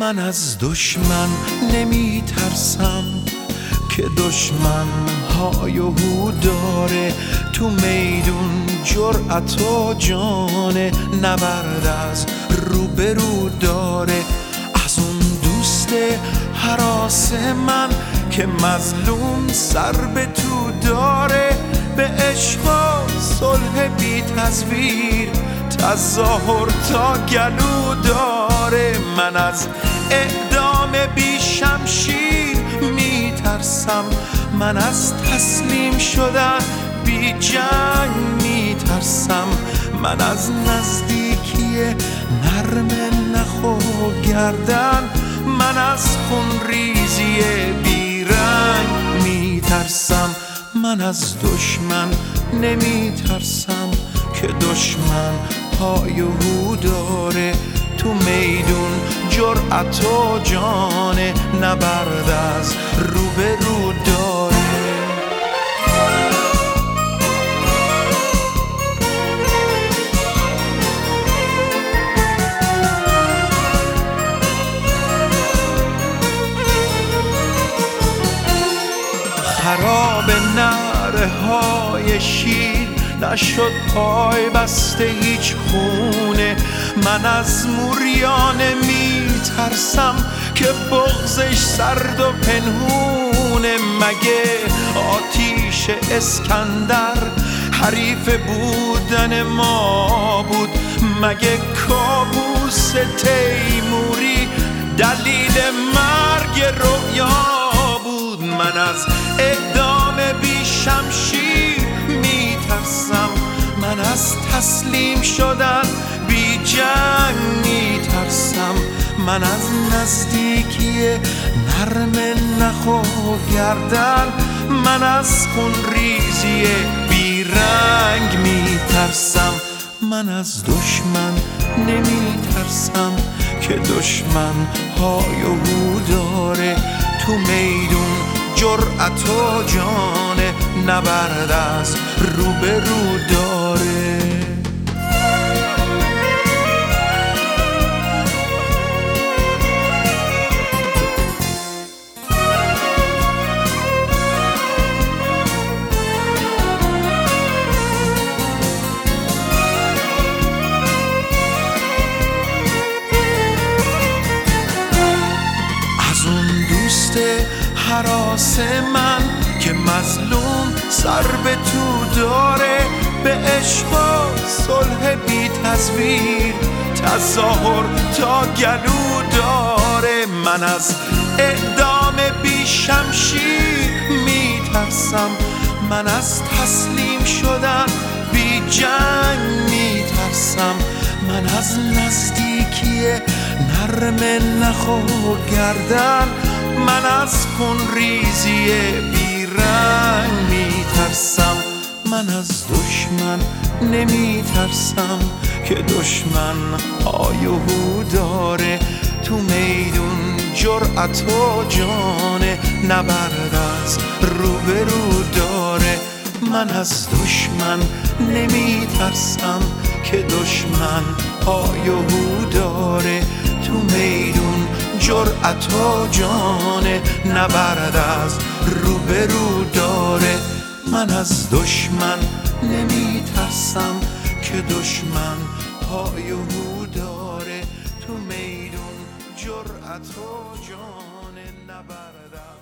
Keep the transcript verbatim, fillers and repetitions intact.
من از دشمن نمی ترسم که دشمن های و هو داره، تو میدون جرأت و جانه، نبرد از رو به رو داره. از اون دوست هراس من که مظلوم سر به تو داره، به عشق و صلح بی تصویر تظاهر تا گلو داره. من از اعدام بی شمشیر می ترسم، من از تسلیم شدن بی جنگ می ترسم، من از نزدیکی نرم نخ و گردن، من از خون ریزی بی رنگ می ترسم. من از دشمن نمی ترسم که دشمن های و هو داره، تو میدون جرأت و جانه، نبرد از رو به رو داره. خراب نعره های شیر نشد پای بسته هیچ خونه، من از موریانه می ترسم که بغضش سرد و پنهونه. مگه آتیش اسکندر حریف بودن ما بود؟ مگه کابوس تیموری دلیل مرگ رویا بود؟ من از اعدام بی شمشیر می ترسم، من از تسلیم شدن بی جنگ می ترسم، من از نزدیکی نرم نخ و گردن، من از خون ریزی بی رنگ می ترسم. من از دشمن نمی ترسم که دشمن های و هو داره، تو میدون جرأت و جانه، نبرد از رو به رو داره. از اون دوست هراس من که مظلوم سر به تو داره، به عشق و صلح بی تصویر تظاهر تا گلو داره. من از اعدام بی شمشیر می ترسم، من از تسلیم شدن بی جنگ می ترسم، من از نزدیکی نرم نخ و گردن، من از خون ریزی بی رنگ می ترسم. من از دشمن نمی ترسم که دشمن های و هو داره، تو میدون جرأت و جانه، نبرد از رو به رو داره. من از دشمن نمی ترسم که دشمن های و هو داره، تو میدون جرأت و جانه، نبرد از رو به رو داره. من از دشمن نمی ترسم که دشمن های و هو داره، تو میدون جرأت و جانه، نبرد